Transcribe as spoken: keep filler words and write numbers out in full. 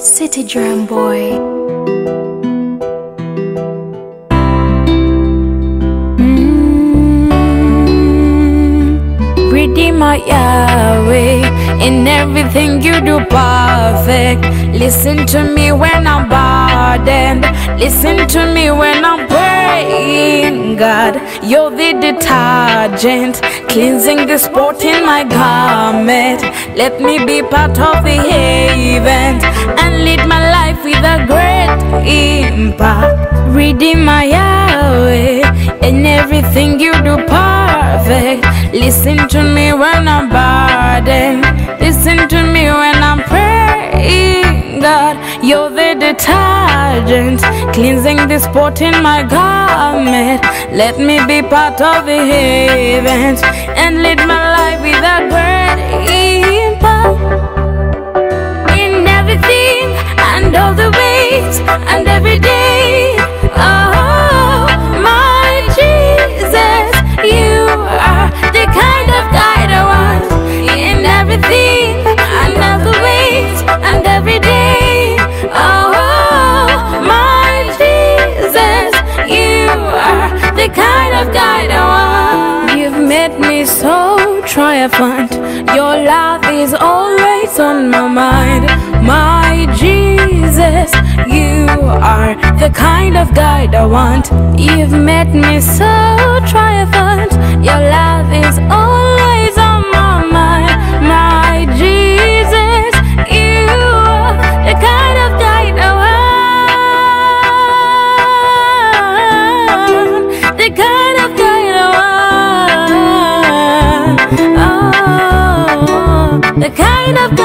City Drum Boy. Mm, Redeemer Yahweh, in everything you do perfect. Listen to me when I'm burdened. Listen to me when I'm praying. God, you're the detergent, cleansing the spot in my garment. Let me be part of the event and lead my life with a great impact. Redeemer Yahweh, in everything you do perfect. Listen to me when I'm burdened. Listen to me when I'm praying. God, you're the detergent, cleansing the spot in my garment. Let me be part of the event and lead my life with a great impact. In everything and all the ways and every day. Oh, my Jesus, you are the kind of guide I want. In everything and all the ways and every day. Oh, my Jesus, you are the kind of guide I want. You've made me so triumphant. Your love is always on my mind. My Jesus, you are the kind of guide I want. You've made me so triumphant. Your love is always on my mind. My Jesus, you are the kind of guide I want. The kind of guide I want. Oh, the kind of